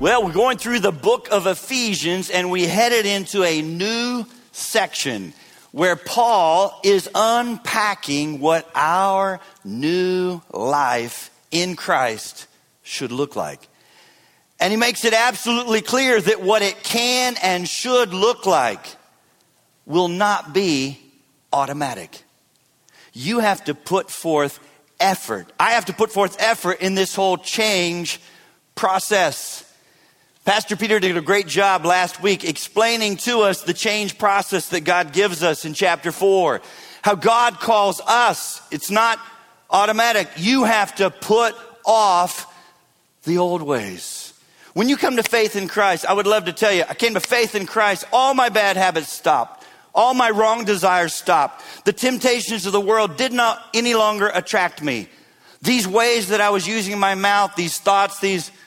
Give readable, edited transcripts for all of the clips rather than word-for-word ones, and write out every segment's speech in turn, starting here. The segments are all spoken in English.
Well, we're going through the book of Ephesians, and we headed into a new section where Paul is unpacking what our new life in Christ should look like. And he makes it absolutely clear that what it can and should look like will not be automatic. You have to put forth effort. I have to put forth effort in this whole change process. Pastor Peter did a great job last week explaining to us the change process that God gives us in chapter 4. How God calls us. It's not automatic. You have to put off the old ways. When you come to faith in Christ, I would love to tell you, I came to faith in Christ. All my bad habits stopped. All my wrong desires stopped. The temptations of the world did not any longer attract me. These ways that I was using in my mouth, these thoughts,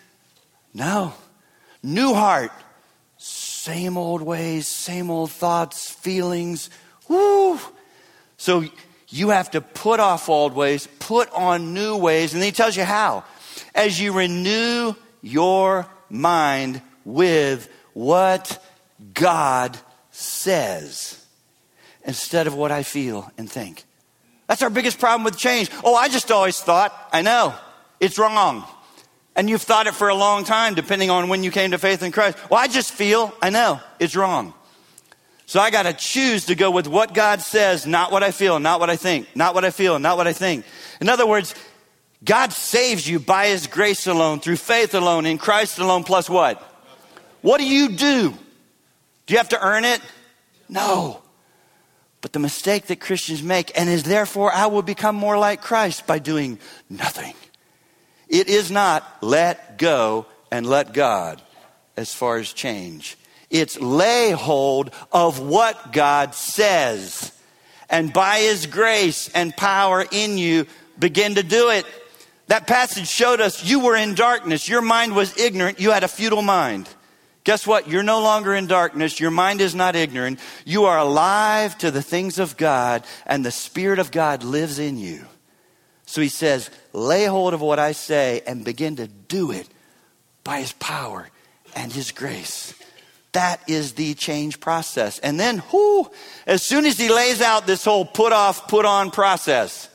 no. New heart, same old ways, same old thoughts, feelings. Woo! So you have to put off old ways, put on new ways. And then he tells you how. As you renew your mind with what God says instead of what I feel and think. That's our biggest problem with change. Oh, I just always thought. I know. It's wrong. And you've thought it for a long time, depending on when you came to faith in Christ. Well, I just feel. I know. It's wrong. So I got to choose to go with what God says, not what I feel, not what I think, not what I feel, not what I think. In other words, God saves you by his grace alone, through faith alone, in Christ alone, plus what? What do? Do you have to earn it? No. But the mistake that Christians make, and is therefore I will become more like Christ by doing nothing. It is not let go and let God as far as change. It's lay hold of what God says. And by his grace and power in you, begin to do it. That passage showed us you were in darkness. Your mind was ignorant. You had a futile mind. Guess what? You're no longer in darkness. Your mind is not ignorant. You are alive to the things of God, and the Spirit of God lives in you. So he says, lay hold of what I say and begin to do it by his power and his grace. That is the change process. And then, as soon as he lays out this whole put off, put on process,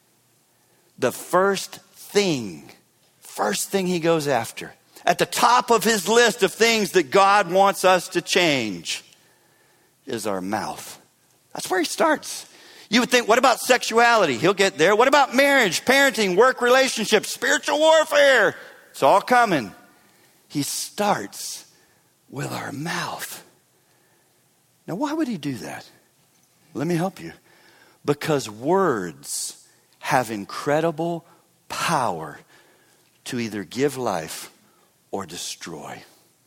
the first thing he goes after, at the top of his list of things that God wants us to change, is our mouth. That's where he starts. You would think, what about sexuality? He'll get there. What about marriage, parenting, work relationships, spiritual warfare? It's all coming. He starts with our mouth. Now, why would he do that? Let me help you. Because words have incredible power to either give life or destroy.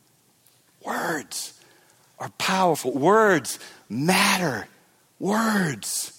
Words are powerful. Words matter. Words.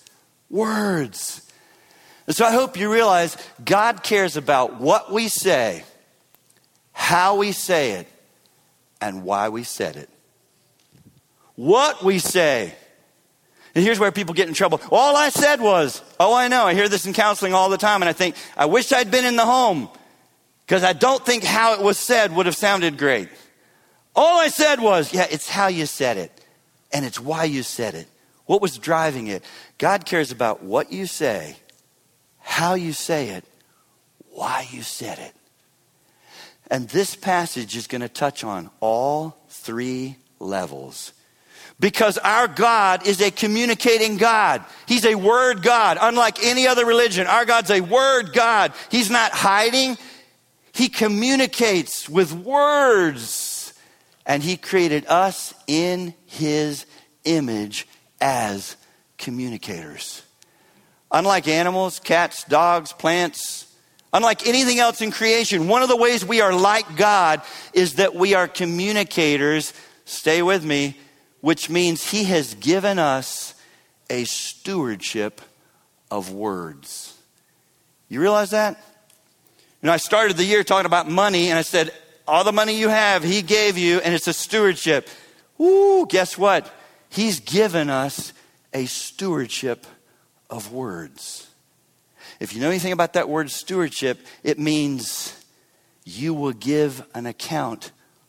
And so I hope you realize God cares about what we say, how we say it, and why we said it. What we say. And here's where people get in trouble. All I said was, I know. I hear this in counseling all the time, and I think, I wish I'd been in the home, because I don't think how it was said would have sounded great. All I said was, it's how you said it, and it's why you said it. What was driving it? God cares about what you say, how you say it, why you said it. And this passage is going to touch on all three levels. Because our God is a communicating God. He's a word God. Unlike any other religion, our God's a word God. He's not hiding. He communicates with words. And he created us in his image as communicators. Unlike animals, cats, dogs, plants, unlike anything else in creation, one of the ways we are like God is that we are communicators. Stay with me. Which means he has given us a stewardship of words. You realize that? I started the year talking about money, and I said, all the money you have, he gave you, and it's a stewardship. Guess what? He's given us a stewardship of words. If you know anything about that word stewardship, it means you will give an account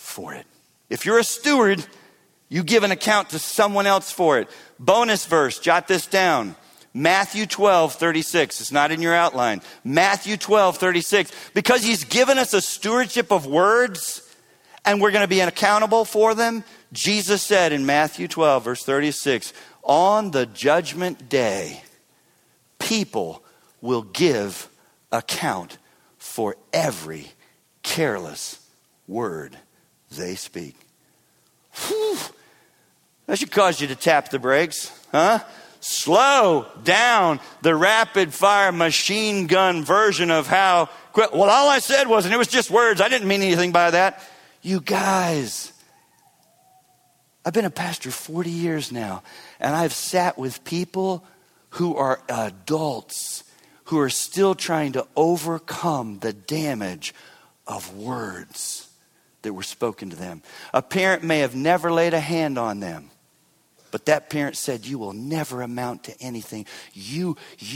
for it. If you're a steward, you give an account to someone else for it. Bonus verse, jot this down. Matthew 12:36. It's not in your outline. Matthew 12:36. Because he's given us a stewardship of words and we're going to be accountable for them, Jesus said in Matthew 12, verse 36, on the judgment day, people will give account for every careless word they speak. Whew. That should cause you to tap the brakes, huh? Slow down the rapid fire machine gun version of how quick. Well, all I said was, and it was just words. I didn't mean anything by that. You guys, I've been a pastor 40 years now, and I've sat with people who are adults who are still trying to overcome the damage of words that were spoken to them. A parent may have never laid a hand on them, but that parent said, you will never amount to anything. You.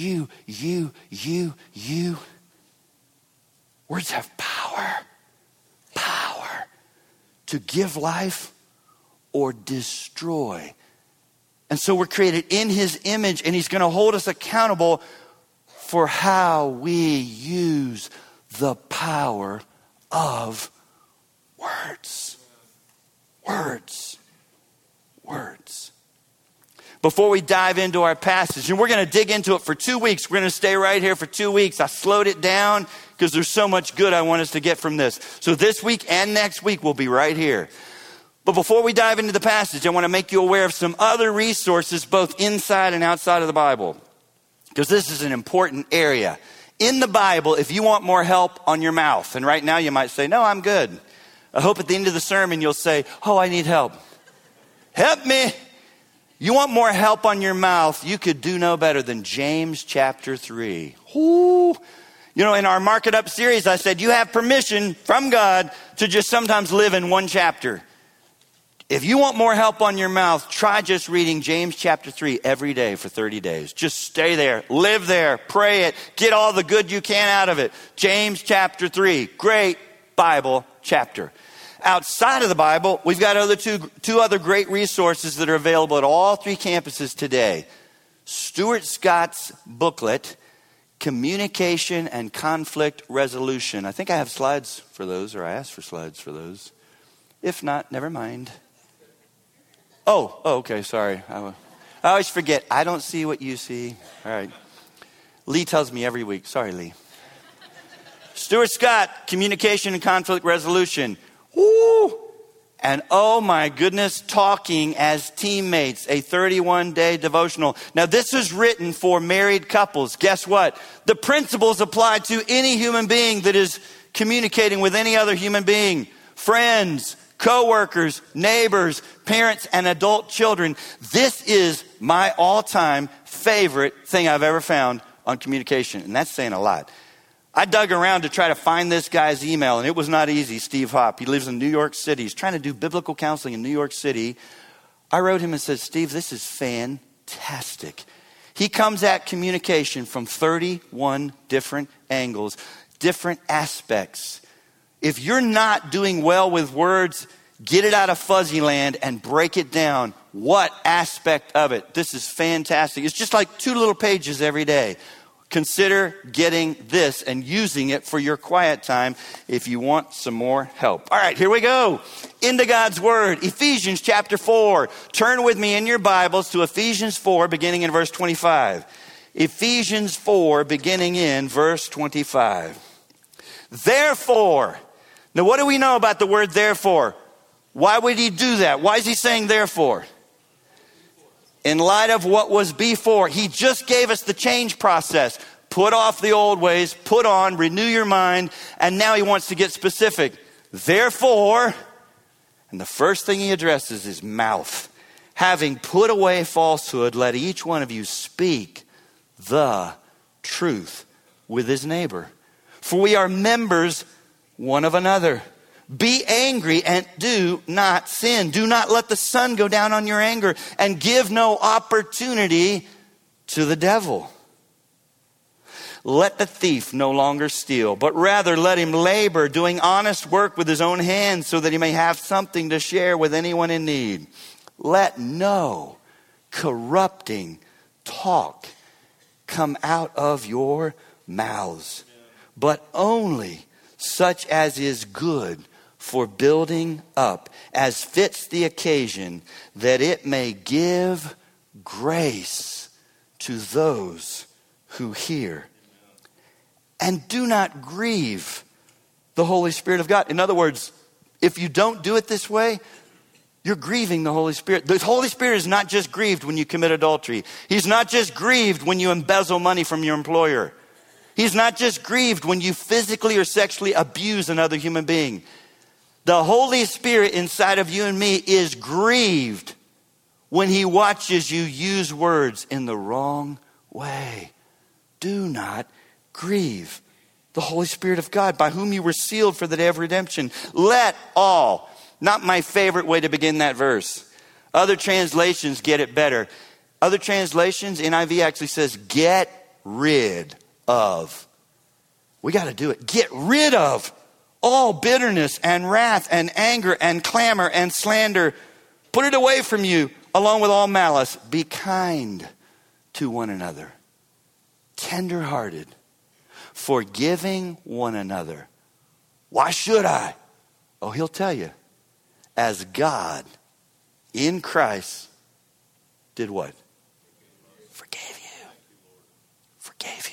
Words have power. Power to give life or destroy. And so we're created in his image, and he's going to hold us accountable for how we use the power of words. Words. Words. Before we dive into our passage, and we're going to dig into it for 2 weeks. We're going to stay right here for 2 weeks. I slowed it down because there's so much good I want us to get from this. So this week and next week we'll be right here. But before we dive into the passage, I want to make you aware of some other resources both inside and outside of the Bible, because this is an important area. In the Bible, if you want more help on your mouth, and right now you might say, no, I'm good. I hope at the end of the sermon you'll say, oh, I need help. Help me. You want more help on your mouth, you could do no better than James chapter 3. Ooh. You know, in our Mark It Up series, I said you have permission from God to just sometimes live in one chapter. If you want more help on your mouth, try just reading James chapter 3 every day for 30 days. Just stay there, live there, pray it, get all the good you can out of it. James chapter 3, great Bible chapter. Outside of the Bible, we've got two other great resources that are available at all 3 campuses today. Stuart Scott's booklet, Communication and Conflict Resolution. I think I have slides for those, or I asked for slides for those. If not, never mind. Oh, okay, sorry. I always forget. I don't see what you see. All right. Lee tells me every week. Sorry, Lee. Stuart Scott, Communication and Conflict Resolution. Woo! And oh my goodness, Talking as Teammates, a 31-day devotional. Now this is written for married couples. Guess what? The principles apply to any human being that is communicating with any other human being. Friends, co-workers, neighbors, parents, and adult children. This is my all-time favorite thing I've ever found on communication. And that's saying a lot. I dug around to try to find this guy's email, and it was not easy. Steve Hopp, he lives in New York City. He's trying to do biblical counseling in New York City. I wrote him and said, Steve, this is fantastic. He comes at communication from 31 different angles, different aspects. If you're not doing well with words, get it out of fuzzy land and break it down. What aspect of it? This is fantastic. It's just like 2 little pages every day. Consider getting this and using it for your quiet time if you want some more help. All right, here we go. Into God's Word, Ephesians chapter 4. Turn with me in your Bibles to Ephesians 4, beginning in verse 25. Ephesians 4, beginning in verse 25. Therefore. Now, what do we know about the word therefore? Why would he do that? Why is he saying therefore? In light of what was before, he just gave us the change process. Put off the old ways, put on, renew your mind, and now he wants to get specific. Therefore, and the first thing he addresses is mouth. Having put away falsehood, let each one of you speak the truth with his neighbor. For we are members one of another. Be angry and do not sin. Do not let the sun go down on your anger, and give no opportunity to the devil. Let the thief no longer steal, but rather let him labor, doing honest work with his own hands, so that he may have something to share with anyone in need. Let no corrupting talk come out of your mouths, but only such as is good for building up, as fits the occasion, that it may give grace to those who hear. And do not grieve the Holy Spirit of God. In other words, if you don't do it this way, you're grieving the Holy Spirit. The Holy Spirit is not just grieved when you commit adultery. He's not just grieved when you embezzle money from your employer. He's not just grieved when you physically or sexually abuse another human being. The Holy Spirit inside of you and me is grieved when he watches you use words in the wrong way. Do not grieve the Holy Spirit of God, by whom you were sealed for the day of redemption. Let all, not my favorite way to begin that verse. Other translations get it better. Other translations, NIV actually says, get rid of. We got to do it. Get rid of all bitterness and wrath and anger and clamor and slander. Put it away from you, along with all malice. Be kind to one another, tender-hearted, forgiving one another. Why should I? Oh, he'll tell you. As God in Christ did what? Forgave you. Forgave you.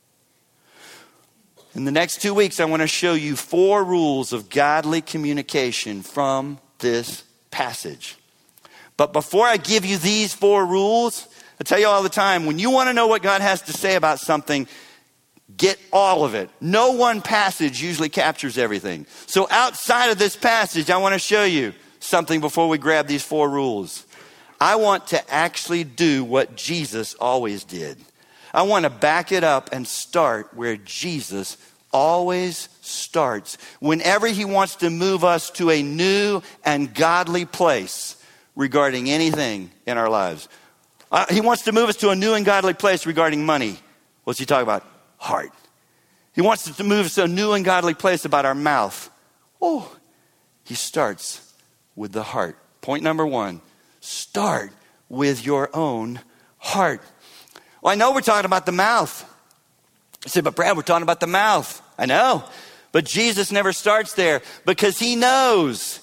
In the next 2 weeks, I want to show you 4 rules of godly communication from this passage. But before I give you these 4 rules, I tell you all the time, when you want to know what God has to say about something, get all of it. No one passage usually captures everything. So outside of this passage, I want to show you something before we grab these 4 rules. I want to actually do what Jesus always did. I want to back it up and start where Jesus always starts. Whenever he wants to move us to a new and godly place regarding anything in our lives. He wants to move us to a new and godly place regarding money. What's he talking about? Heart. He wants to move us to a new and godly place about our mouth. Oh, he starts with the heart. Point number 1, start with your own heart. Well, I know we're talking about the mouth. I said, but Brad, we're talking about the mouth. I know. But Jesus never starts there, because he knows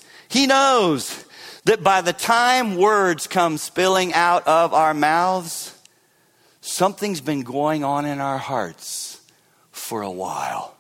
that by the time words come spilling out of our mouths, something's been going on in our hearts for a while.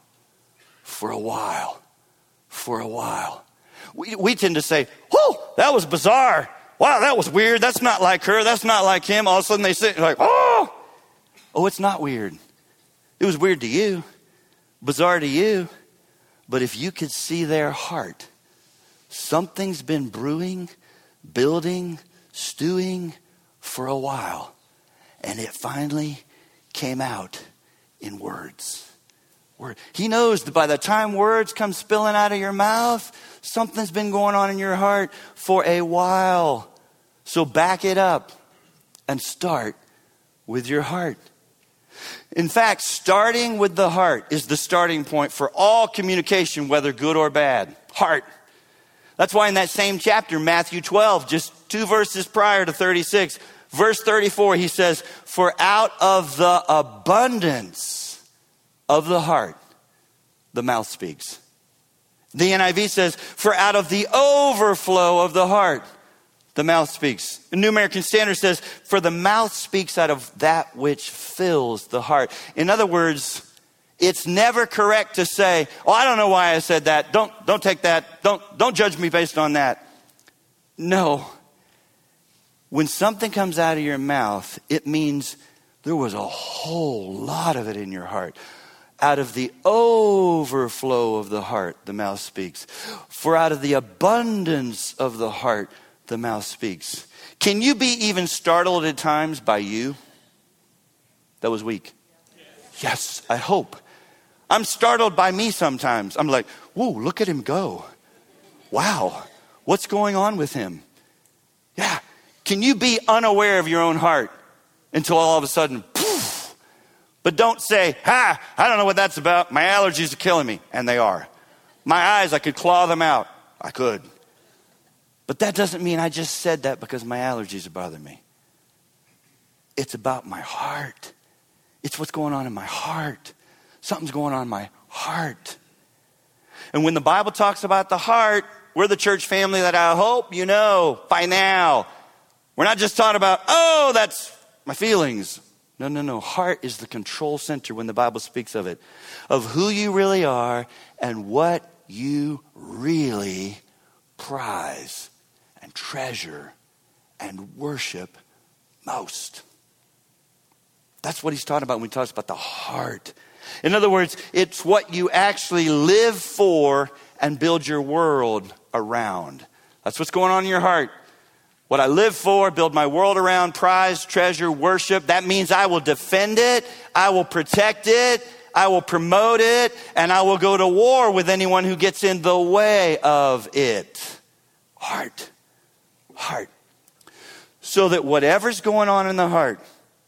We tend to say, whoa, that was bizarre. Wow, that was weird. That's not like her. That's not like him. All of a sudden they sit like, oh, it's not weird. It was weird to you, bizarre to you. But if you could see their heart, something's been brewing, building, stewing for a while. And it finally came out in words. He knows that by the time words come spilling out of your mouth, something's been going on in your heart for a while. So back it up and start with your heart. In fact, starting with the heart is the starting point for all communication, whether good or bad. Heart. That's why in that same chapter, Matthew 12, just 2 verses prior to 36, verse 34, he says, for out of the abundance of the heart, the mouth speaks. The NIV says, for out of the overflow of the heart, the mouth speaks. The New American Standard says, for the mouth speaks out of that which fills the heart. In other words, it's never correct to say, oh, I don't know why I said that. Don't take that. Don't judge me based on that. No. When something comes out of your mouth, it means there was a whole lot of it in your heart. Out of the overflow of the heart, the mouth speaks. For out of the abundance of the heart, the mouth speaks. Can you be even startled at times by you? That was weak. Yes, I hope. I'm startled by me sometimes. I'm like, whoa, look at him go. Wow, what's going on with him? Yeah. Can you be unaware of your own heart until all of a sudden, poof, But don't say, I don't know what that's about. My allergies are killing me. And they are. My eyes, I could claw them out. I could. But that doesn't mean I just said that because my allergies are bothering me. It's about my heart. It's what's going on in my heart. Something's going on in my heart. And when the Bible talks about the heart, we're the church family that I hope you know by now. We're not just talking about, that's my feelings. No. Heart is the control center when the Bible speaks of it, of who you really are and what you really prize and treasure and worship most. That's what he's talking about when he talks about the heart. In other words, it's what you actually live for and build your world around. That's what's going on in your heart. What I live for, build my world around, prize, treasure, worship. That means I will defend it, I will protect it, I will promote it, and I will go to war with anyone who gets in the way of it. Heart. So that whatever's going on in the heart,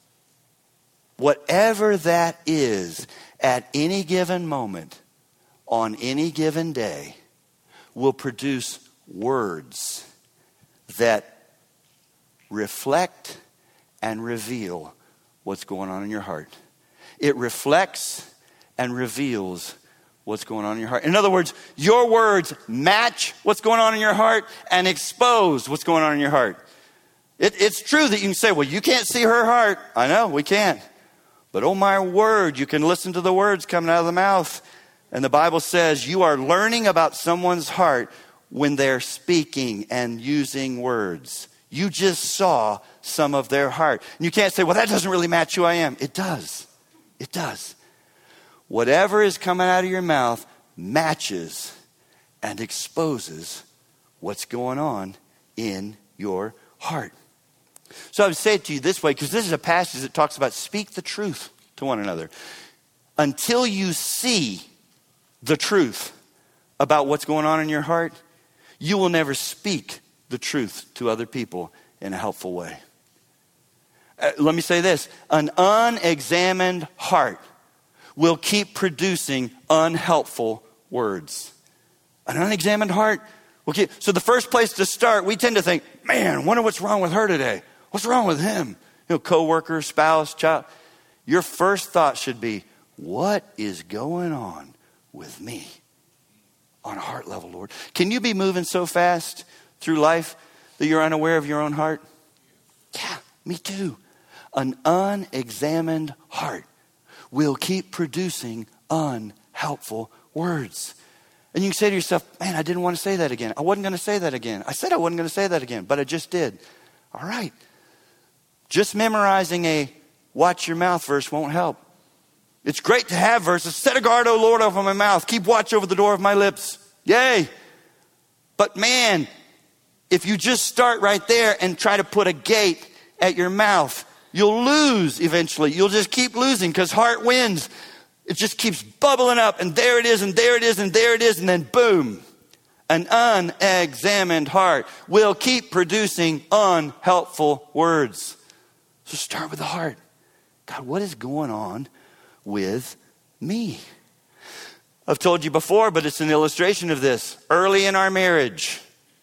whatever that is, at any given moment, on any given day, will produce words that reflect and reveal what's going on in your heart. It reflects and reveals what's going on in your heart. In other words, your words match what's going on in your heart and expose what's going on in your heart. It's true that you can say, well, you can't see her heart. I know, we can't. But oh my word, you can listen to the words coming out of the mouth. And the Bible says you are learning about someone's heart when they're speaking and using words. You just saw some of their heart. And you can't say, well, that doesn't really match who I am. It does. It does. Whatever is coming out of your mouth matches and exposes what's going on in your heart. So I would say it to you this way, because this is a passage that talks about speak the truth to one another. Until you see the truth about what's going on in your heart, you will never speak the truth to other people in a helpful way. Let me say this. An unexamined heart will keep producing unhelpful words. An unexamined heart will keep. So the first place to start, we tend to think, man, I wonder what's wrong with her today. What's wrong with him? Coworker, spouse, child. Your first thought should be, what is going on with me? On a heart level, Lord. Can you be moving so fast through life that you're unaware of your own heart? Yeah, me too. An unexamined heart will keep producing unhelpful words. And you can say to yourself, man, I didn't want to say that again. I wasn't going to say that again. I said I wasn't going to say that again, but I just did. All right. Just memorizing a watch your mouth verse won't help. It's great to have verses. Set a guard, O Lord, over my mouth. Keep watch over the door of my lips. Yay. But man, if you just start right there and try to put a gate at your mouth, you'll lose eventually. You'll just keep losing because heart wins. It just keeps bubbling up, and there it is, and there it is, and there it is, and then boom. An unexamined heart will keep producing unhelpful words. So start with the heart. God, what is going on with me? I've told you before, but it's an illustration of this. Early in our marriage,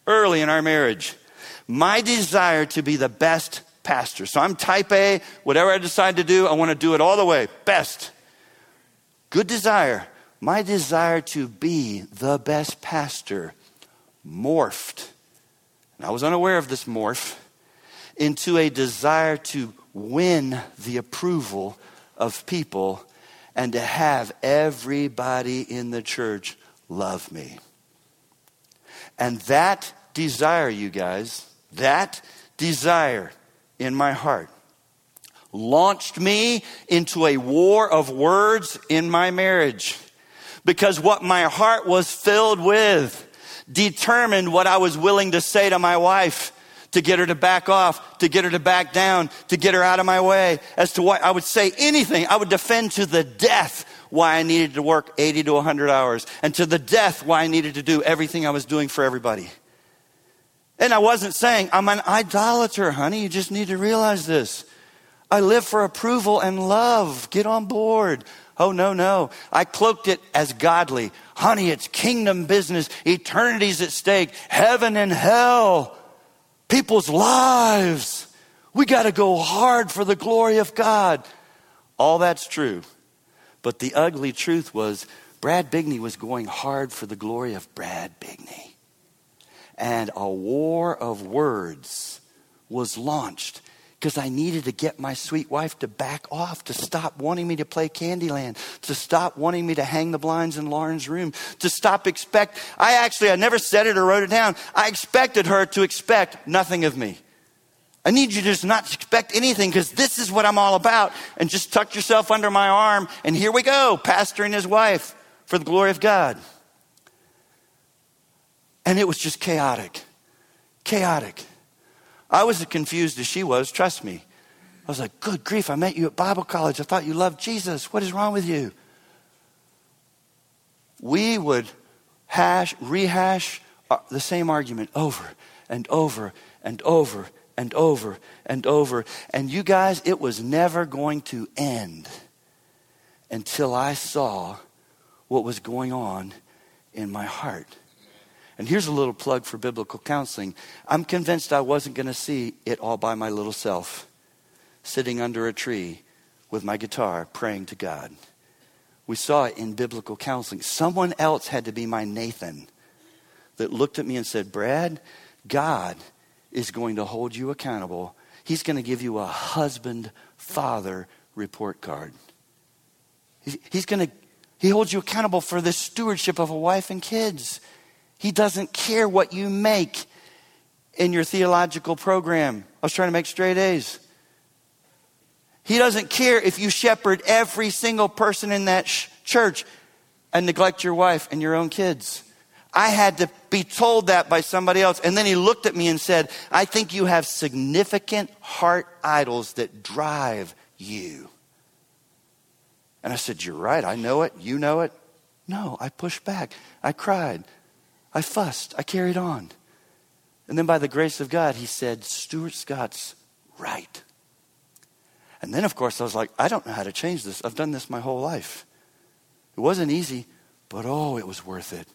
my desire to be the best pastor. So I'm type A. Whatever I decide to do, I want to do it all the way. Best. Good desire. My desire to be the best pastor morphed, and I was unaware of this morph, into a desire to win the approval of people and to have everybody in the church love me. And that desire, you guys, that desire in my heart launched me into a war of words in my marriage, because what my heart was filled with determined what I was willing to say to my wife to get her to back off, to get her to back down, to get her out of my way. As to why I would say anything, I would defend to the death why I needed to work 80 to 100 hours, and to the death why I needed to do everything I was doing for everybody. And I wasn't saying, I'm an idolater, honey. You just need to realize this. I live for approval and love. Get on board. Oh, no. I cloaked it as godly. Honey, it's kingdom business. Eternity's at stake. Heaven and hell. People's lives. We got to go hard for the glory of God. All that's true. But the ugly truth was Brad Bigney was going hard for the glory of Brad Bigney. And a war of words was launched because I needed to get my sweet wife to back off, to stop wanting me to play Candyland, to stop wanting me to hang the blinds in Lauren's room, to stop I never said it or wrote it down. I expected her to expect nothing of me. I need you to just not expect anything because this is what I'm all about. And just tuck yourself under my arm and here we go, pastor and his wife for the glory of God. And it was just chaotic. I was as confused as she was, trust me. I was like, good grief, I met you at Bible college. I thought you loved Jesus. What is wrong with you? We would rehash the same argument over and over and over and over and over. And you guys, it was never going to end until I saw what was going on in my heart. And here's a little plug for biblical counseling. I'm convinced I wasn't going to see it all by my little self, sitting under a tree with my guitar praying to God. We saw it in biblical counseling. Someone else had to be my Nathan that looked at me and said, Brad, God is going to hold you accountable. He's going to give you a husband-father report card. He holds you accountable for the stewardship of a wife and kids. He doesn't care what you make in your theological program. I was trying to make straight A's. He doesn't care if you shepherd every single person in that church and neglect your wife and your own kids. I had to be told that by somebody else. And then he looked at me and said, I think you have significant heart idols that drive you. And I said, you're right. I know it. You know it. No, I pushed back. I cried. I fussed. I carried on. And then by the grace of God, he said, Stuart Scott's right. And then, of course, I was like, I don't know how to change this. I've done this my whole life. It wasn't easy, but it was worth it.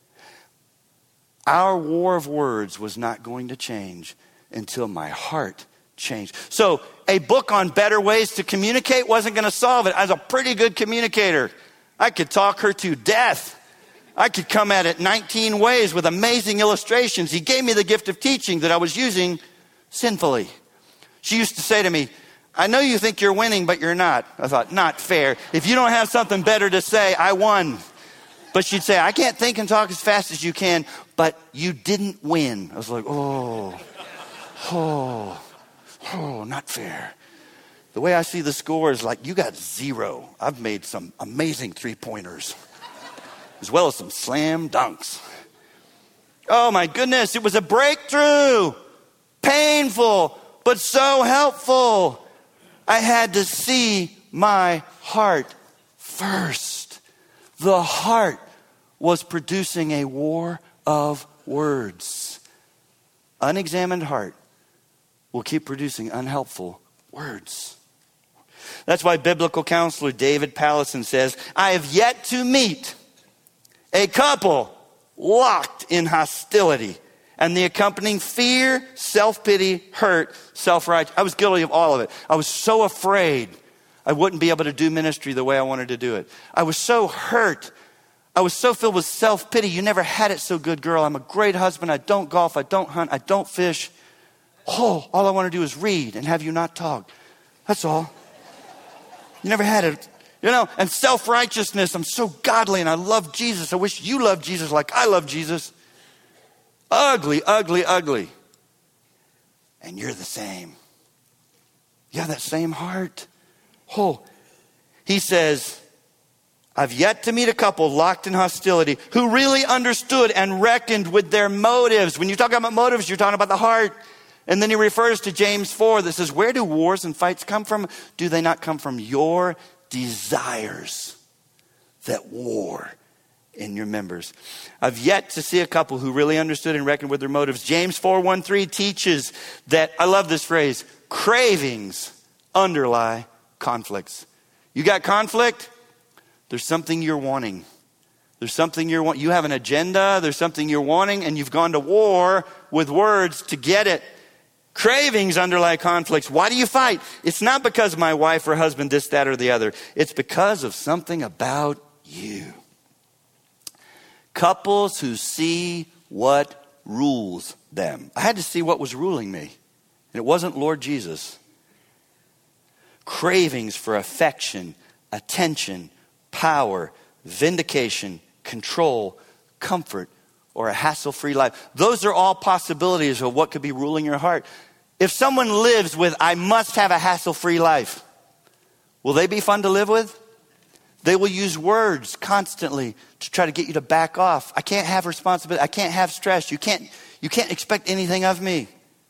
Our war of words was not going to change until my heart changed. So a book on better ways to communicate wasn't going to solve it. I was a pretty good communicator. I could talk her to death. I could come at it 19 ways with amazing illustrations. He gave me the gift of teaching that I was using sinfully. She used to say to me, I know you think you're winning, but you're not. I thought, not fair. If you don't have something better to say, I won. But she'd say, I can't think and talk as fast as you can, but you didn't win. I was like, not fair. The way I see the score is like, you got 0. I've made some amazing 3-pointers, as well as some slam dunks. Oh my goodness, it was a breakthrough. Painful, but so helpful. I had to see my heart first. The heart was producing a war of words. Unexamined heart will keep producing unhelpful words. That's why biblical counselor David Pallison says, I have yet to meet a couple locked in hostility and the accompanying fear, self-pity, hurt, self-righteousness. I was guilty of all of it. I was so afraid I wouldn't be able to do ministry the way I wanted to do it. I was so hurt. I was so filled with self-pity. You never had it so good, girl. I'm a great husband. I don't golf. I don't hunt. I don't fish. All I want to do is read and have you not talk. That's all. You never had it. And self-righteousness. I'm so godly and I love Jesus. I wish you loved Jesus like I love Jesus. Ugly, ugly, ugly. And you're the same. You have that same heart. He says, I've yet to meet a couple locked in hostility who really understood and reckoned with their motives. When you talk about motives, you're talking about the heart. And then he refers to James 4 that says, where do wars and fights come from? Do they not come from your desires that war in your members? I've yet to see a couple who really understood and reckoned with their motives. James 4:1-3 teaches that, I love this phrase, cravings underlie conflicts. You got conflict? There's something you're wanting. There's something you have an agenda, there's something you're wanting, and you've gone to war with words to get it. Cravings underlie conflicts. Why do you fight? It's not because my wife or husband this, that, or the other. It's because of something about you. Couples who see what rules them. I had to see what was ruling me. And it wasn't Lord Jesus. Cravings for affection, attention, power, vindication, control, comfort, or a hassle-free life. Those are all possibilities of what could be ruling your heart. If someone lives with, I must have a hassle-free life, will they be fun to live with? They will use words constantly to try to get you to back off. I can't have responsibility. I can't have stress. You can't expect anything of me.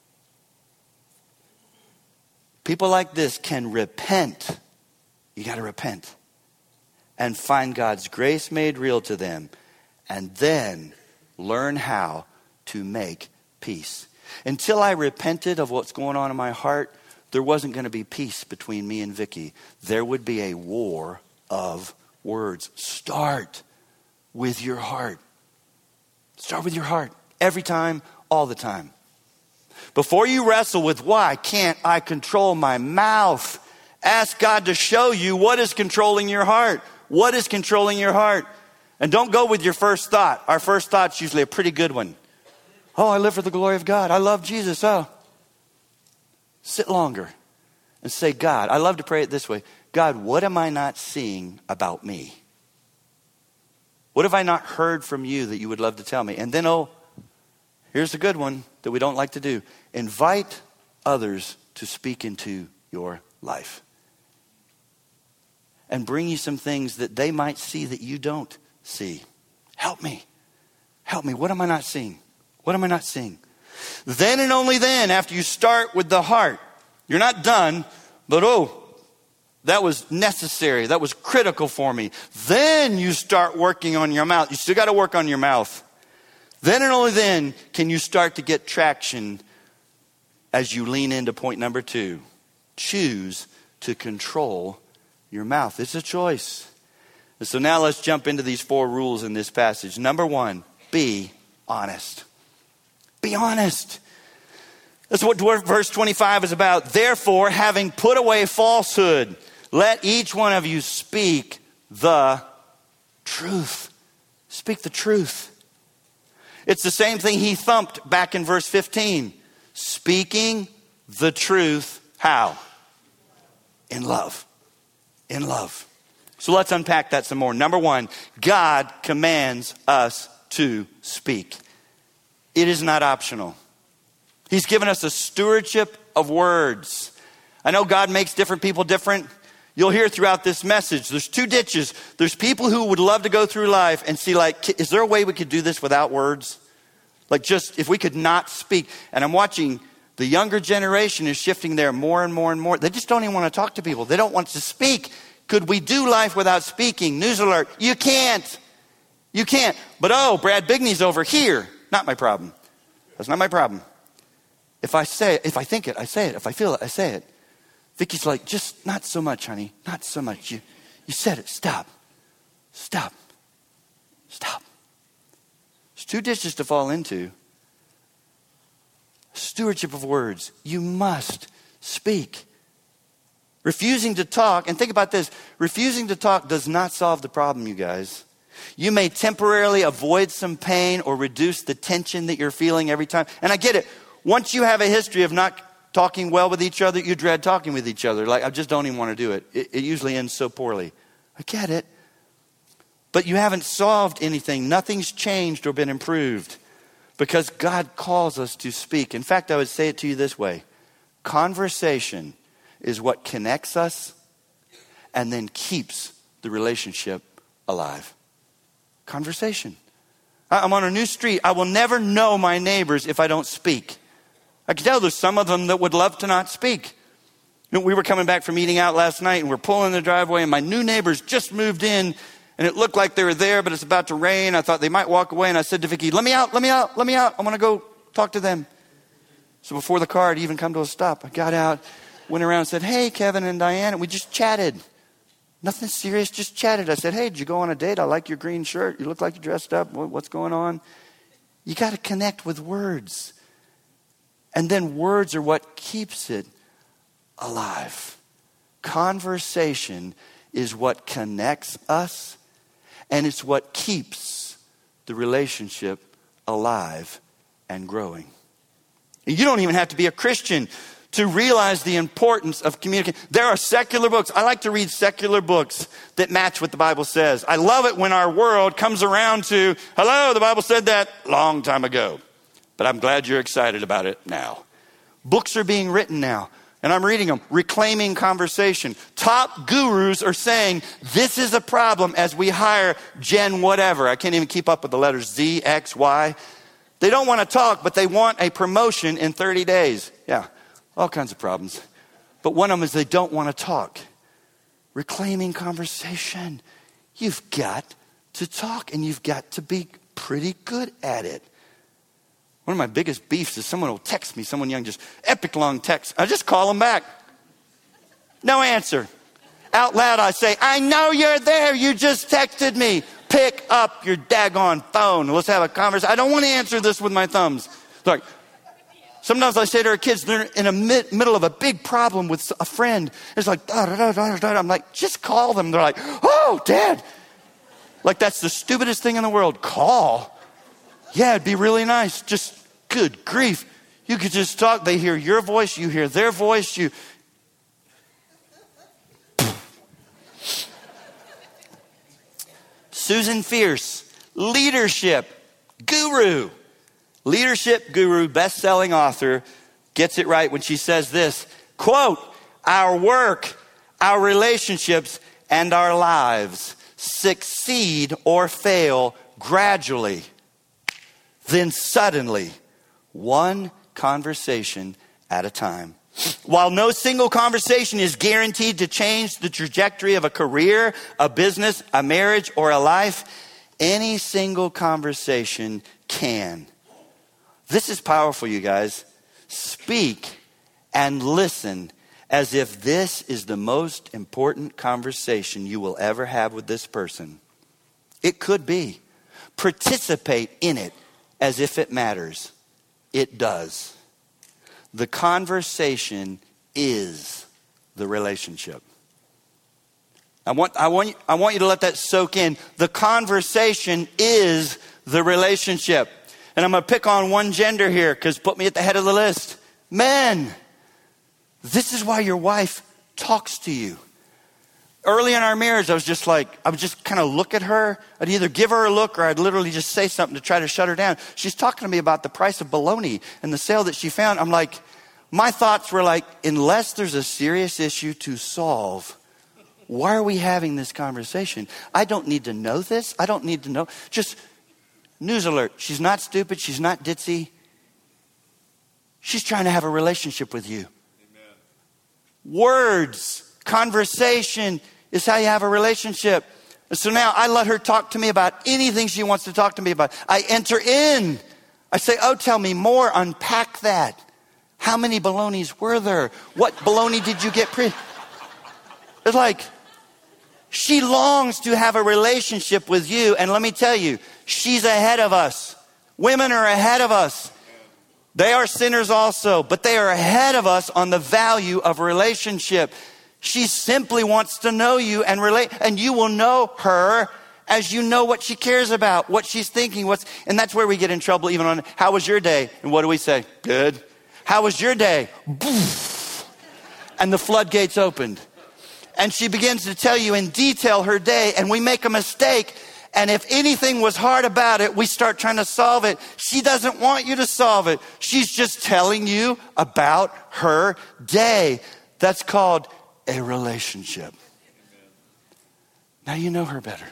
People like this can repent. You got to repent. And find God's grace made real to them. And then learn how to make peace. Until I repented of what's going on in my heart, there wasn't going to be peace between me and Vicky. There would be a war of words. Start with your heart. Start with your heart. Every time, all the time. Before you wrestle with why can't I control my mouth, ask God to show you what is controlling your heart. What is controlling your heart? And don't go with your first thought. Our first thought's usually a pretty good one. Oh, I live for the glory of God. I love Jesus. Oh. Sit longer and say, God, I love to pray it this way. God, what am I not seeing about me? What have I not heard from you that you would love to tell me? And then, here's a good one that we don't like to do. Invite others to speak into your life. And bring you some things that they might see that you don't see. Help me. Help me. What am I not seeing? What am I not seeing? Then and only then, after you start with the heart, you're not done, but that was necessary. That was critical for me. Then you start working on your mouth. You still got to work on your mouth. Then and only then can you start to get traction as you lean into point number 2. Choose to control your mouth. It's a choice. And so now let's jump into these 4 rules in this passage. Number 1, be honest. Be honest. That's what verse 25 is about. Therefore, having put away falsehood, let each one of you speak the truth. Speak the truth. It's the same thing he thumped back in verse 15. Speaking the truth, how? In love. In love. So let's unpack that some more. Number 1, God commands us to speak. It is not optional. He's given us a stewardship of words. I know God makes different people different. You'll hear throughout this message, there's 2 ditches. There's people who would love to go through life and see is there a way we could do this without words? Just if we could not speak. And I'm watching the younger generation is shifting there more and more and more. They just don't even want to talk to people. They don't want to speak. Could we do life without speaking? News alert. You can't. You can't. But Brad Bigney's over here. Not my problem. That's not my problem. If I think it, I say it. If I feel it, I say it. Vicky's like, just not so much, honey. Not so much. You said it. Stop. Stop. Stop. There's 2 ditches to fall into. Stewardship of words. You must speak. Refusing to talk, and think about this, refusing to talk does not solve the problem, you guys. You may temporarily avoid some pain or reduce the tension that you're feeling every time. And I get it. Once you have a history of not talking well with each other, you dread talking with each other. I just don't even want to do it. It usually ends so poorly. I get it. But you haven't solved anything. Nothing's changed or been improved because God calls us to speak. In fact, I would say it to you this way. Conversation is what connects us and then keeps the relationship alive. Conversation. I'm on a new street. I will never know my neighbors if I don't speak. I can tell there's some of them that would love to not speak. We were coming back from eating out last night and we're pulling in the driveway and my new neighbors just moved in and it looked like they were there, but it's about to rain. I thought they might walk away and I said to Vicky, let me out. I want to go talk to them. So before the car had even come to a stop, I got out went around and said, hey, Kevin and Diane, and we just chatted. Nothing serious, just chatted. I said, hey, did you go on a date? I like your green shirt. You look like you're dressed up. What's going on? You got to connect with words. And then words are what keeps it alive. Conversation is what connects us, and it's what keeps the relationship alive and growing. And you don't even have to be a Christian to realize the importance of communication. There are secular books. I like to read secular books that match what the Bible says. I love it when our world comes around to, hello, the Bible said that long time ago, but I'm glad you're excited about it now. Books are being written now, and I'm reading them. Reclaiming Conversation. Top gurus are saying this is a problem as we hire Gen whatever. I can't even keep up with the letters Z, X, Y. They don't want to talk, but they want a promotion in 30 days. Yeah, all kinds of problems. But one of them is they don't want to talk. Reclaiming conversation. You've got to talk, and you've got to be pretty good at it. One of my biggest beefs is someone will text me, someone young, just epic long text. I just call them back. No answer. Out loud I say, I know you're there. You just texted me. Pick up your daggone phone. Let's have a conversation. I don't want to answer this with my thumbs. Like, sometimes I say to our kids, they're in the middle of a big problem with a friend. It's like, da, da, da, da, da. I'm like, just call them. They're like, oh, Dad. Like, that's the stupidest thing in the world. Call? Yeah, it'd be really nice. Just, good grief. You could just talk. They hear your voice. You hear their voice. Susan Fierce, leadership guru. Leadership guru, best-selling author, gets it right when she says this, quote, our work, our relationships, and our lives succeed or fail gradually. Then suddenly, one conversation at a time. While no single conversation is guaranteed to change the trajectory of a career, a business, a marriage, or a life, any single conversation can. This is powerful, you guys. Speak and listen as if this is the most important conversation you will ever have with this person. It could be. Participate in it as if it matters. It does. The conversation is the relationship. I want you to let that soak in. The conversation is the relationship. And I'm going to pick on one gender here because put me at the head of the list. Men, this is why your wife talks to you. Early in our marriage, I would just kind of look at her. I'd either give her a look or I'd literally just say something to try to shut her down. She's talking to me about the price of bologna and the sale that she found. I'm like, my thoughts were like, unless there's a serious issue to solve, why are we having this conversation? I don't need to know this. I don't need to know. Just news alert. She's not stupid. She's not ditzy. She's trying to have a relationship with you. Amen. Words, conversation is how you have a relationship. So now I let her talk to me about anything she wants to talk to me about. I enter in. I say, oh, tell me more. Unpack that. How many bolognas were there? What bologna did you get? It's like, she longs to have a relationship with you. And let me tell you, she's ahead of us. Women are ahead of us. They are sinners also, but they are ahead of us on the value of a relationship. She simply wants to know you and relate, and you will know her as you know what she cares about, what she's thinking, and that's where we get in trouble even on, how was your day? And what do we say? Good. How was your day? And the floodgates opened. And she begins to tell you in detail her day, and we make a mistake. And if anything was hard about it, we start trying to solve it. She doesn't want you to solve it. She's just telling you about her day. That's called a relationship. Now you know her better.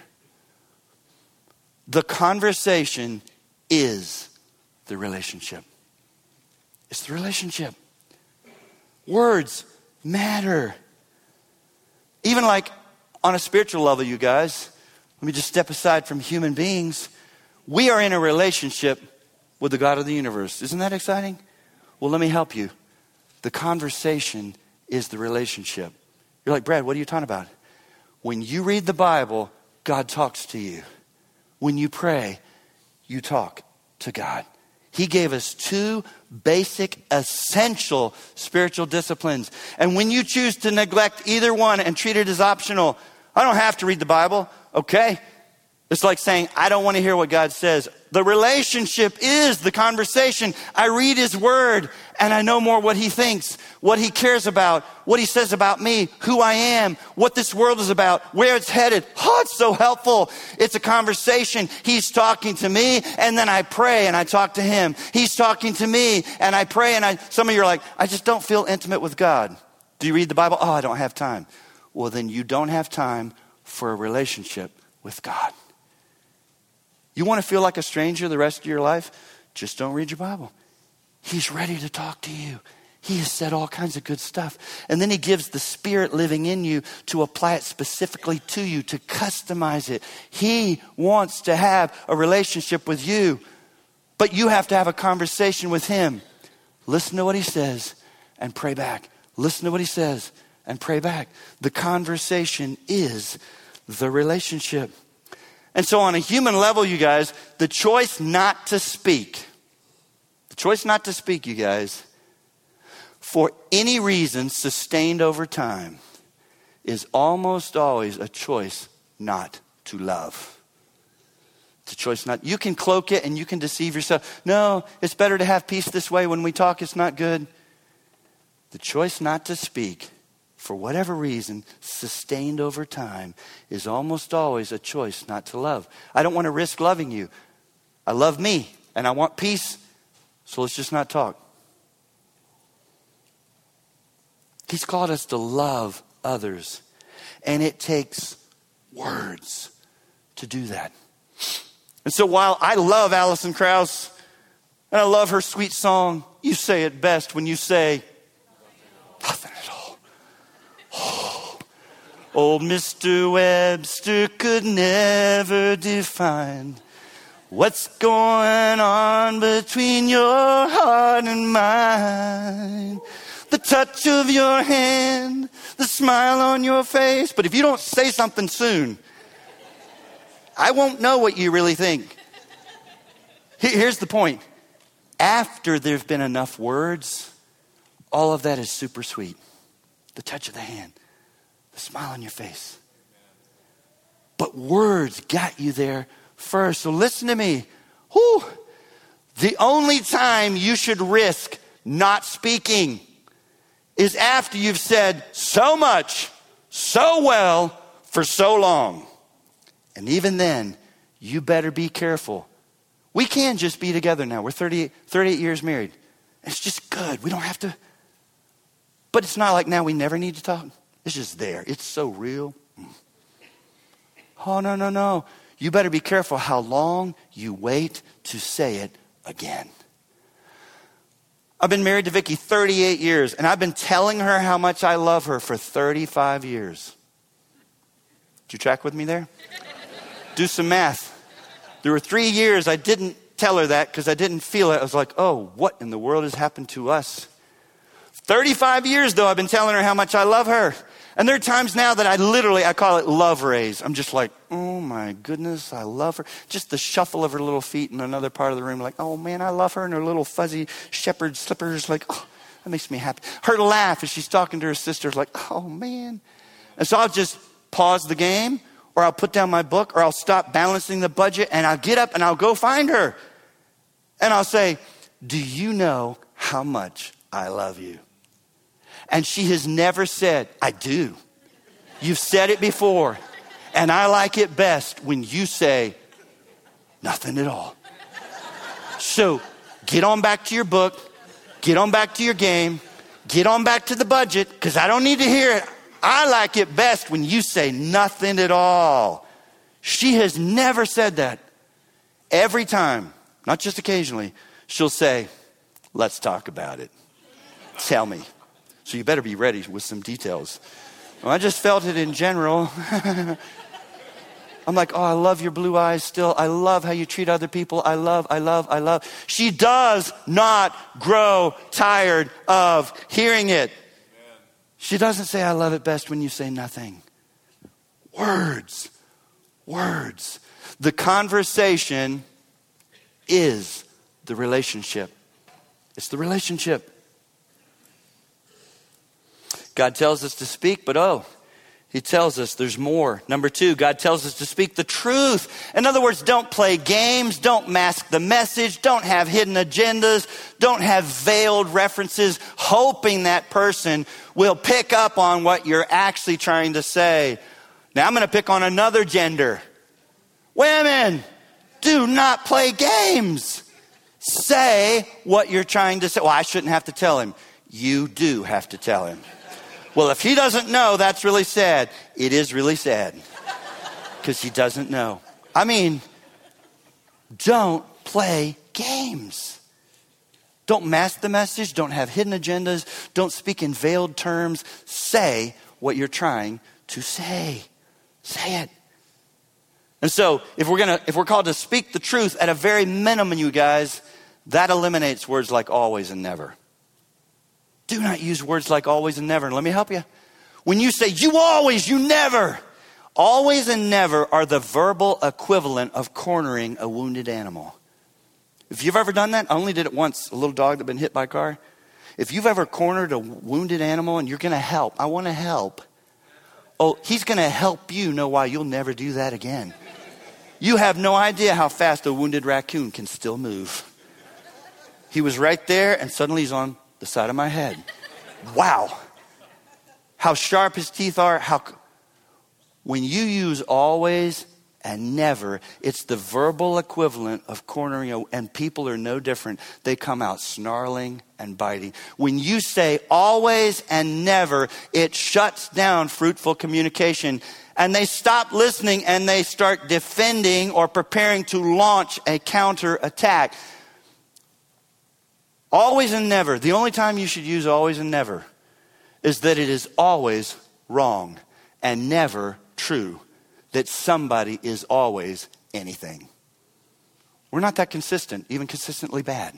The conversation is the relationship. It's the relationship. Words matter. Even like on a spiritual level, you guys, let me just step aside from human beings. We are in a relationship with the God of the universe. Isn't that exciting? Well, let me help you. The conversation is the relationship. You're like, Brad, what are you talking about? When you read the Bible, God talks to you. When you pray, you talk to God. He gave us two basic, essential spiritual disciplines. And when you choose to neglect either one and treat it as optional, I don't have to read the Bible, okay? It's like saying, I don't want to hear what God says. The relationship is the conversation. I read his word and I know more what he thinks, what he cares about, what he says about me, who I am, what this world is about, where it's headed. Oh, it's so helpful. It's a conversation. He's talking to me and then I pray and I talk to him. He's talking to me and I pray and some of you are like, I just don't feel intimate with God. Do you read the Bible? Oh, I don't have time. Well, then you don't have time for a relationship with God. You want to feel like a stranger the rest of your life? Just don't read your Bible. He's ready to talk to you. He has said all kinds of good stuff. And then he gives the Spirit living in you to apply it specifically to you, to customize it. He wants to have a relationship with you, but you have to have a conversation with him. Listen to what he says and pray back. Listen to what he says and pray back. The conversation is the relationship. And so on a human level, you guys, the choice not to speak, you guys, for any reason sustained over time is almost always a choice not to love. It's a choice not, you can cloak it and you can deceive yourself. No, it's better to have peace this way. When we talk, it's not good. The choice not to speak, for whatever reason, sustained over time, is almost always a choice not to love. I don't want to risk loving you. I love me and I want peace, so let's just not talk. He's called us to love others, and it takes words to do that. And so while I love Alison Krauss, and I love her sweet song, you say it best when you say, nothing at all. Old Mr. Webster could never define what's going on between your heart and mine. The touch of your hand, the smile on your face. But if you don't say something soon, I won't know what you really think. Here's the point. After there've been enough words, all of that is super sweet. The touch of the hand, the smile on your face. But words got you there first. So listen to me. Whew. The only time you should risk not speaking is after you've said so much, so well, for so long. And even then, you better be careful. We can just be together now. We're 38 years married. It's just good. We don't have to. But it's not like now we never need to talk. It's just there. It's so real. Oh, no. You better be careful how long you wait to say it again. I've been married to Vicky 38 years, and I've been telling her how much I love her for 35 years. Did you track with me there? Do some math. There were 3 years I didn't tell her that because I didn't feel it. I was like, oh, what in the world has happened to us? 35 years, though, I've been telling her how much I love her. And there are times now that I call it love raise. I'm just like, oh my goodness, I love her. Just the shuffle of her little feet in another part of the room, like, oh man, I love her, and her little fuzzy shepherd slippers, like, oh, that makes me happy. Her laugh as she's talking to her sisters, like, oh man. And so I'll just pause the game, or I'll put down my book, or I'll stop balancing the budget, and I'll get up and I'll go find her. And I'll say, do you know how much I love you? And she has never said, I do. You've said it before. And I like it best when you say, nothing at all. So get on back to your book. Get on back to your game. Get on back to the budget, because I don't need to hear it. I like it best when you say nothing at all. She has never said that. Every time, not just occasionally, she'll say, let's talk about it. Tell me. So you better be ready with some details. Well, I just felt it in general. I'm like, oh, I love your blue eyes still. I love how you treat other people. I love. She does not grow tired of hearing it. She doesn't say, I love it best when you say nothing. Words. Words. The conversation is the relationship. It's the relationship. God tells us to speak, but He tells us there's more. Number 2, God tells us to speak the truth. In other words, don't play games. Don't mask the message. Don't have hidden agendas. Don't have veiled references, hoping that person will pick up on what you're actually trying to say. Now, I'm going to pick on another gender. Women, do not play games. Say what you're trying to say. Well, I shouldn't have to tell him. You do have to tell him. Well, if he doesn't know, that's really sad. It is really sad because he doesn't know. I mean, don't play games. Don't mask the message. Don't have hidden agendas. Don't speak in veiled terms. Say what you're trying to say. Say it. And so if we're called to speak the truth at a very minimum, you guys, that eliminates words like always and never. Do not use words like always and never. And let me help you. When you say you always, you never, always and never are the verbal equivalent of cornering a wounded animal. If you've ever done that, I only did it once, a little dog that had been hit by a car. If you've ever cornered a wounded animal and you're going to help, I want to help. Oh, he's going to help you know why you'll never do that again. You have no idea how fast a wounded raccoon can still move. He was right there and suddenly he's on the side of my head. Wow. How sharp his teeth are. When you use always and never, it's the verbal equivalent of cornering, and people are no different. They come out snarling and biting. When you say always and never, it shuts down fruitful communication, and they stop listening and they start defending or preparing to launch a counterattack. Always and never. The only time you should use always and never is that it is always wrong and never true. That somebody is always anything. We're not that consistent, even consistently bad.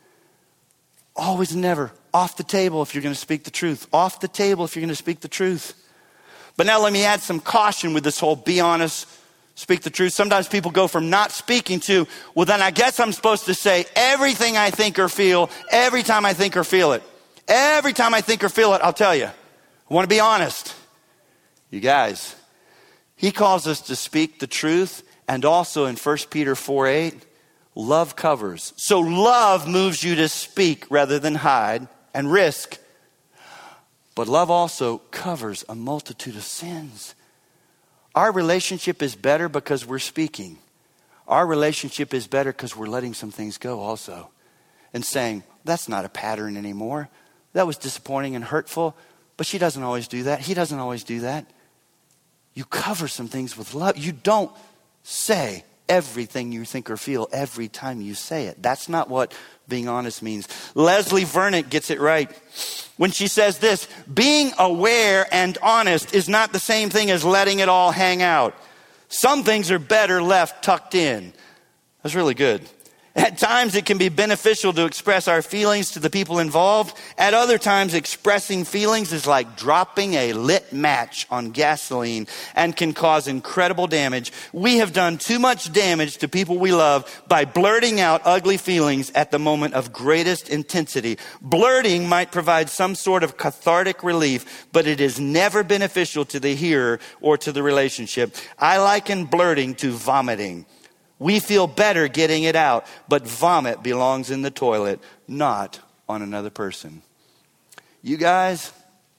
Always and never. Off the table if you're going to speak the truth. Off the table if you're going to speak the truth. But now let me add some caution with this whole be honest, speak the truth. Sometimes people go from not speaking to, well, then I guess I'm supposed to say everything I think or feel every time I think or feel it. Every time I think or feel it, I'll tell you. I want to be honest. You guys, He calls us to speak the truth, and also in 1 Peter 4:8, love covers. So love moves you to speak rather than hide and risk. But love also covers a multitude of sins. Our relationship is better because we're speaking. Our relationship is better because we're letting some things go also. And saying, that's not a pattern anymore. That was disappointing and hurtful, but she doesn't always do that. He doesn't always do that. You cover some things with love. You don't say everything you think or feel every time you say it. That's not what being honest means. Leslie Vernon gets it right when she says this: being aware and honest is not the same thing as letting it all hang out. Some things are better left tucked in. That's really good. At times it can be beneficial to express our feelings to the people involved. At other times, expressing feelings is like dropping a lit match on gasoline and can cause incredible damage. We have done too much damage to people we love by blurting out ugly feelings at the moment of greatest intensity. Blurting might provide some sort of cathartic relief, but it is never beneficial to the hearer or to the relationship. I liken blurting to vomiting. We feel better getting it out, but vomit belongs in the toilet, not on another person. You guys,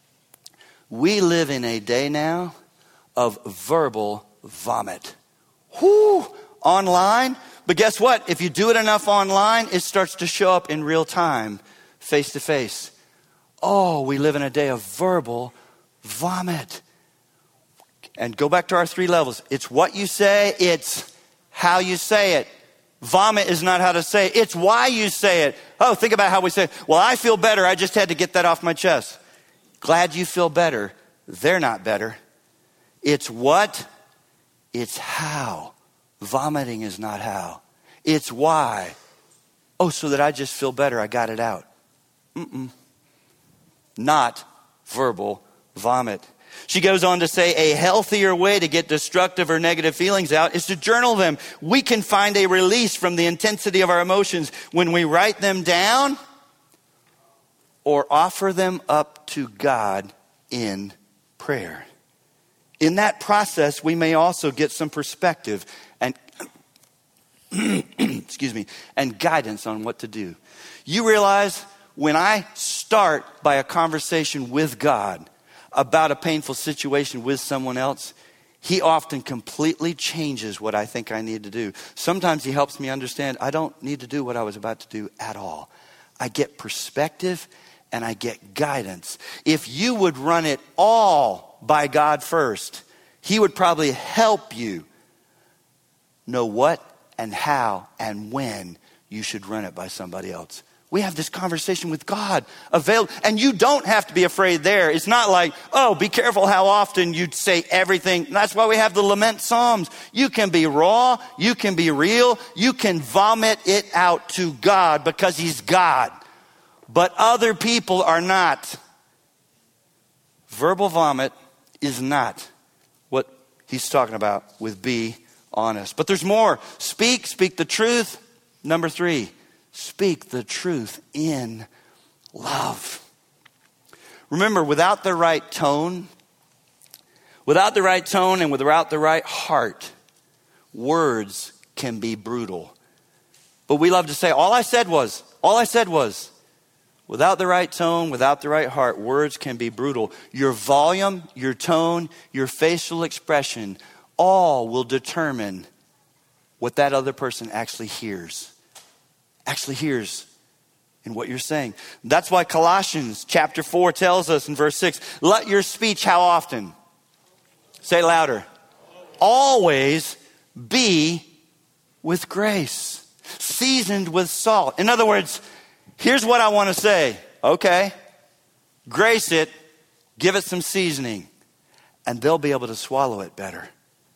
we live in a day now of verbal vomit. Whoo! Online. But guess what? If you do it enough online, it starts to show up in real time, face to face. Oh, we live in a day of verbal vomit. And go back to our 3 levels. It's what you say, it's how you say it. Vomit is not how to say it. It's why you say it. Oh, think about how we say it. Well, I feel better. I just had to get that off my chest. Glad you feel better. They're not better. It's what? It's how. Vomiting is not how. It's why. Oh, so that I just feel better. I got it out. Not verbal vomit. She goes on to say a healthier way to get destructive or negative feelings out is to journal them. We can find a release from the intensity of our emotions when we write them down or offer them up to God in prayer. In that process, we may also get some perspective and and guidance on what to do. You realize when I start by a conversation with God about a painful situation with someone else, he often completely changes what I think I need to do. Sometimes he helps me understand I don't need to do what I was about to do at all. I get perspective and I get guidance. If you would run it all by God first, he would probably help you know what and how and when you should run it by somebody else. We have this conversation with God available, and you don't have to be afraid there. It's not like, oh, be careful how often you say everything. That's why we have the lament psalms. You can be raw, you can be real, you can vomit it out to God because he's God. But other people are not. Verbal vomit is not what he's talking about with be honest. But there's more. Speak the truth. Number 3, speak the truth in love. Remember, without the right tone and without the right heart, words can be brutal. But we love to say, all I said was. Without the right tone, without the right heart, words can be brutal. Your volume, your tone, your facial expression, all will determine what that other person actually hears in what you're saying. That's why Colossians chapter 4 tells us in verse 6, let your speech how often? Say it louder. Always be with grace, seasoned with salt. In other words, here's what I want to say. Okay, grace it, give it some seasoning, and they'll be able to swallow it better.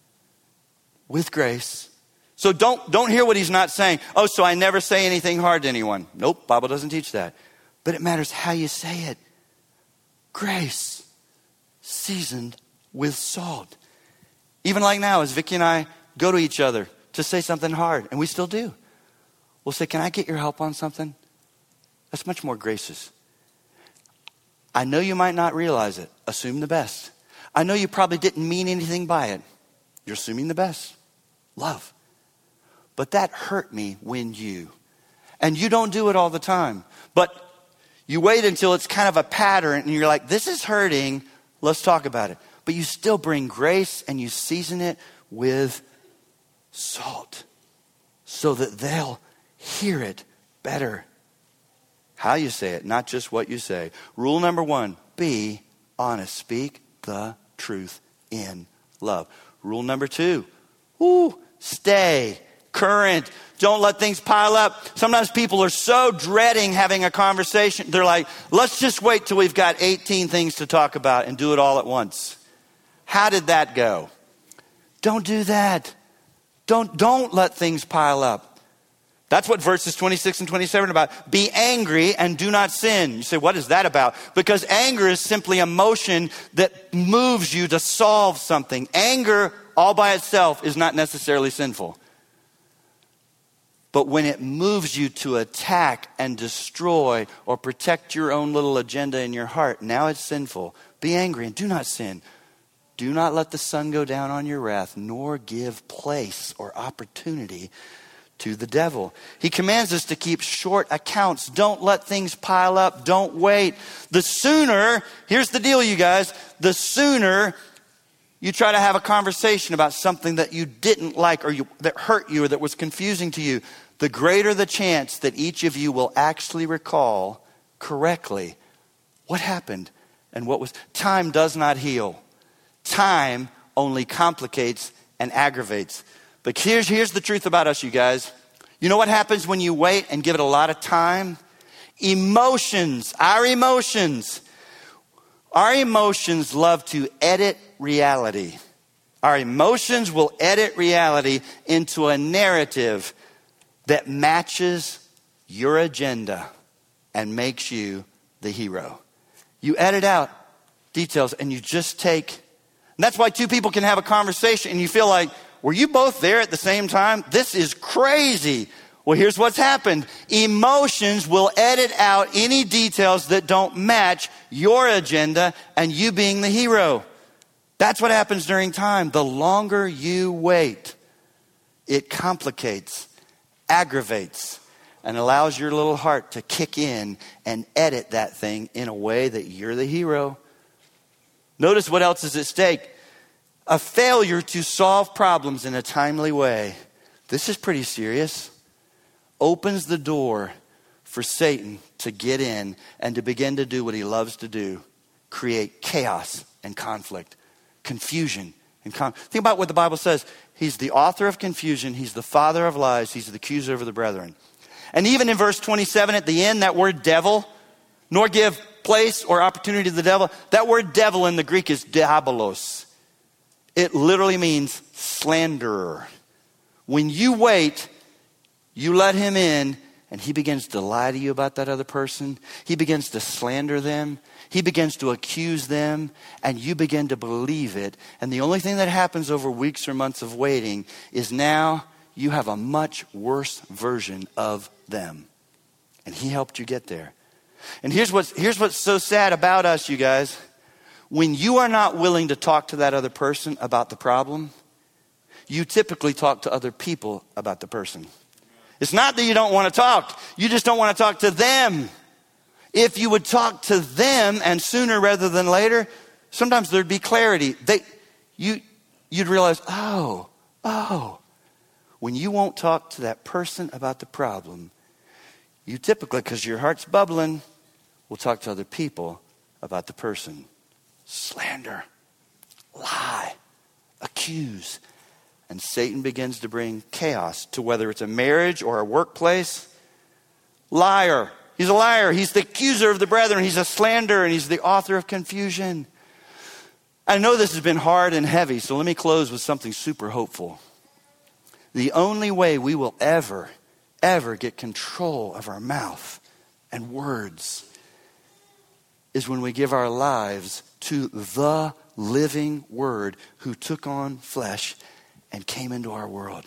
With grace. So don't hear what he's not saying. Oh, so I never say anything hard to anyone. Nope, Bible doesn't teach that. But it matters how you say it. Grace, seasoned with salt. Even like now, as Vicki and I go to each other to say something hard, and we still do. We'll say, can I get your help on something? That's much more gracious. I know you might not realize it. Assume the best. I know you probably didn't mean anything by it. You're assuming the best. Love. But that hurt me when you. And you don't do it all the time. But you wait until it's kind of a pattern and you're like, this is hurting. Let's talk about it. But you still bring grace and you season it with salt so that they'll hear it better. How you say it, not just what you say. Rule number 1, be honest. Speak the truth in love. Rule number 2, stay current. Don't let things pile up. Sometimes people are so dreading having a conversation. They're like, let's just wait till we've got 18 things to talk about and do it all at once. How did that go? Don't do that. Don't let things pile up. That's what verses 26 and 27 are about. Be angry and do not sin. You say, what is that about? Because anger is simply emotion that moves you to solve something. Anger all by itself is not necessarily sinful. But when it moves you to attack and destroy or protect your own little agenda in your heart, now it's sinful. Be angry and do not sin. Do not let the sun go down on your wrath, nor give place or opportunity to the devil. He commands us to keep short accounts. Don't let things pile up. Don't wait. The sooner, here's the deal, you guys, the sooner you try to have a conversation about something that you didn't like or that hurt you or that was confusing to you, the greater the chance that each of you will actually recall correctly what happened and what was. Time does not heal. Time only complicates and aggravates. But here's the truth about us, you guys. You know what happens when you wait and give it a lot of time? Our emotions love to edit reality. Our emotions will edit reality into a narrative that matches your agenda and makes you the hero. You edit out details, and you just take. And that's why two people can have a conversation and you feel like, were you both there at the same time? This is crazy. Well, here's what's happened. Emotions will edit out any details that don't match your agenda and you being the hero. That's what happens during time. The longer you wait, it complicates, aggravates, and allows your little heart to kick in and edit that thing in a way that you're the hero. Notice what else is at stake. A failure to solve problems in a timely way. This is pretty serious. Opens the door for Satan to get in and to begin to do what he loves to do. Create chaos and conflict, confusion and Think about what the Bible says. He's the author of confusion. He's the father of lies. He's the accuser of the brethren. And even in verse 27 at the end, that word devil, nor give place or opportunity to the devil. That word devil in the Greek is diabolos. It literally means slanderer. When you wait, you let him in, and he begins to lie to you about that other person. He begins to slander them. He begins to accuse them, and you begin to believe it. And the only thing that happens over weeks or months of waiting is now you have a much worse version of them. And he helped you get there. And here's what's so sad about us, you guys. When you are not willing to talk to that other person about the problem, you typically talk to other people about the person. It's not that you don't want to talk. You just don't want to talk to them. If you would talk to them, and sooner rather than later, sometimes there'd be clarity. You'd realize, when you won't talk to that person about the problem, you typically, because your heart's bubbling, will talk to other people about the person. Slander, lie, accuse. And Satan begins to bring chaos to whether it's a marriage or a workplace. Liar. He's a liar. He's the accuser of the brethren. He's a slanderer, and he's the author of confusion. I know this has been hard and heavy, so let me close with something super hopeful. The only way we will ever get control of our mouth and words is when we give our lives to the living Word who took on flesh and came into our world.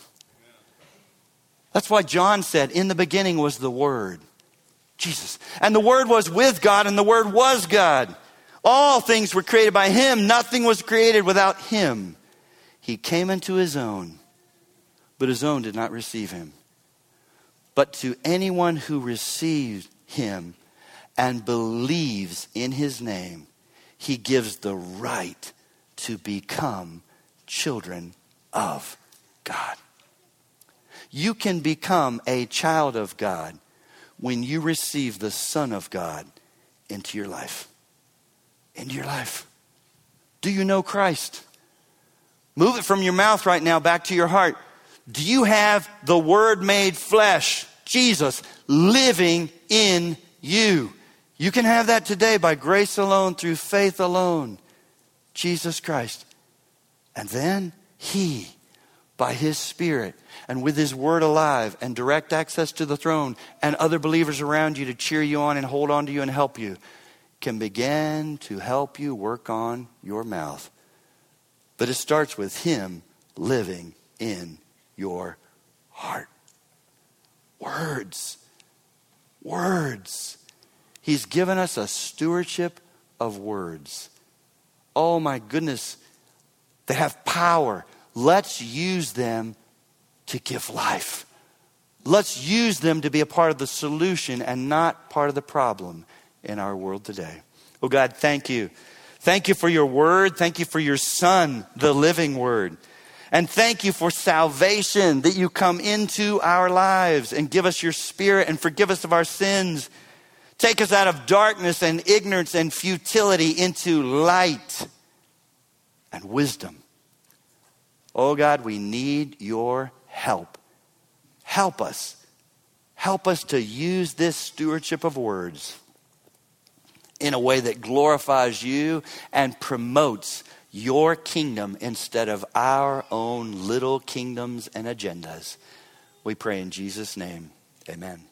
That's why John said, in the beginning was the Word, Jesus. And the Word was with God, and the Word was God. All things were created by Him. Nothing was created without Him. He came into His own, but His own did not receive Him. But to anyone who receives Him and believes in His name, He gives the right to become children of God. You can become a child of God when you receive the Son of God into your life. Into your life. Do you know Christ? Move it from your mouth right now back to your heart. Do you have the Word made flesh, Jesus, living in you? You can have that today by grace alone, through faith alone. Jesus Christ. And then He, by His Spirit and with His Word alive and direct access to the throne and other believers around you to cheer you on and hold on to you and help you, can begin to help you work on your mouth. But it starts with Him living in your heart. Words. Words. He's given us a stewardship of words. Oh my goodness. They have power. Let's use them to give life. Let's use them to be a part of the solution and not part of the problem in our world today. Oh God, thank you. Thank you for your Word. Thank you for your Son, the living Word. And thank you for salvation, that you come into our lives and give us your Spirit and forgive us of our sins. Take us out of darkness and ignorance and futility into light and wisdom. Oh God, we need your help. Help us. Help us to use this stewardship of words in a way that glorifies you and promotes your kingdom instead of our own little kingdoms and agendas. We pray in Jesus' name. Amen.